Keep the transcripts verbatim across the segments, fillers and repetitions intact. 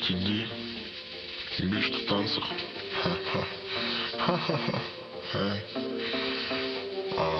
Сиди, видишь, ты в танцах. Ха-ха. Ха-ха-ха. Эй. А.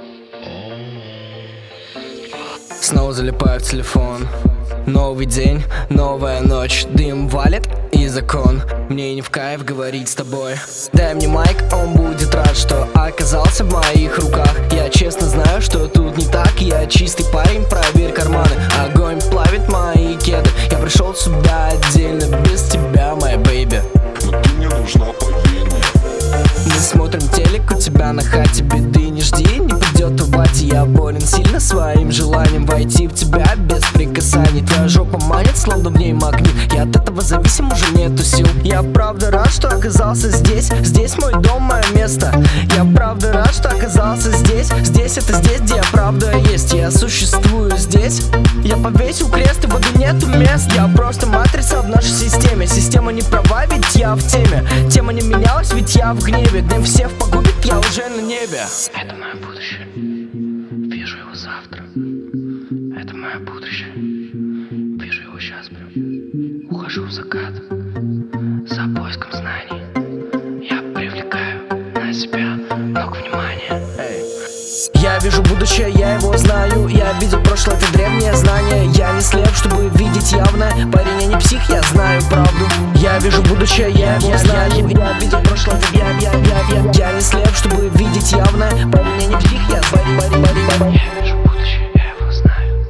Снова залипаю в телефон. Новый день, новая ночь. Дым валит и закон. Мне не в кайф говорить с тобой. Дай мне майк, он будет рад, что оказался в моих руках. Я честно знаю, что тут не так. Я чистый парень, проверь карманы. Огонь плавит мои кеды. Я пришел сюда отдельно, без тебя, моя бэйби. Но ты мне нужна, поверь мне. Мы смотрим телек, у тебя на хате. Беды не жди, не придет в бате. Я болен сильно своим желанием войти в тебя без прикасаний. Твоя жопа манит, словно в ней магнит. Я от этого зависим, уже нету сил. Я правда рад, что оказался здесь. Здесь мой дом, мое место. Я правда рад, что оказался здесь. Здесь это здесь, где я правда есть. Я существую здесь. Я повесил крест, и в аду нету мест. Я просто матрица в нашей системе. Система не права, ведь я в теме. Тема не менялась, ведь я в гневе. Дым всех погубит, я уже на небе. Это мое будущее. Вижу его завтра. Это мое будущее. Вижу его сейчас прям. Ухожу в закат. За поиском знаний. Я привлекаю на себя много внимания. Я вижу будущее, я его знаю. Я видел прошлое, это древнее знание. Я не слеп, чтобы видеть явно. Парень, я не псих, я знаю правду. Я вижу будущее, я его знаю. Я видел прошлое, это я, я, я, я. Я не слеп, чтобы видеть явно. Парень, я не псих, я знаю, парень, парень, парень. Я вижу будущее, я его знаю.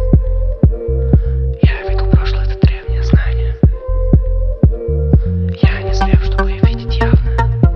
Я видел прошлое, это древнее знание. Я не слеп, чтобы видеть явно.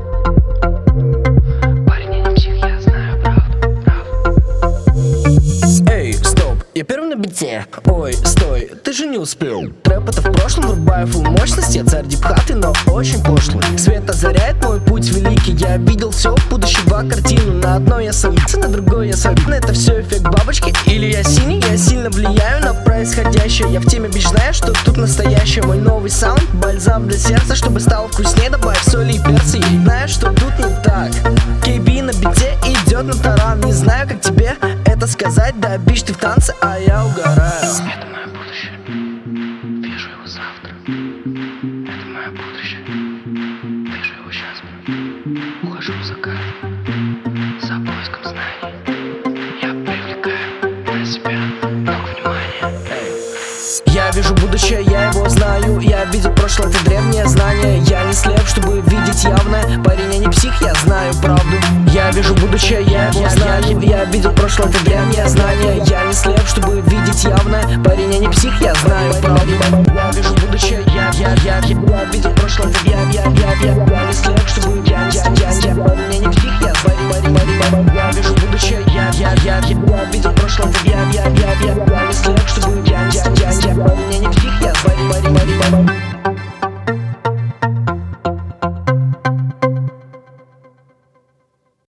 Парень, я не псих, я знаю правду, правду. Эй, стоп, я первый на бите. Ой, стой, ты же не успел. Трэп это в прошлом, врубаю фулл мощность. Я царь дипхаты, но очень пошлый. Свет озаряет мой путь великий. Я видел все будущего картину. На одной я самица, на другой я солидно. Это все эффект бабочки или я синий. Я сильно влияю на происходящее. Я в теме, бич, знаю, что тут настоящее. Мой новый саунд, бальзам для сердца. Чтобы стало вкуснее, добавь соли и перцы. Я знаю, что тут не так. кей би на бите идет на таран. Не знаю, как тебе это сказать. Да, бич, ты в танце, а я угораю. Это мое будущее. Вижу его завтра. Это мое будущее. Вижу его сейчас. Ухожу в закат. За поиском знаний. Я привлекаю на себя много внимания. Я вижу будущее, я его знаю. Я видел прошлое, это древнее знание. Я не слеп, чтобы видеть явно. Парень, я не псих, я знаю правду. Я вижу будущее, я его знаю. Я видел прошлое, это древнее знание.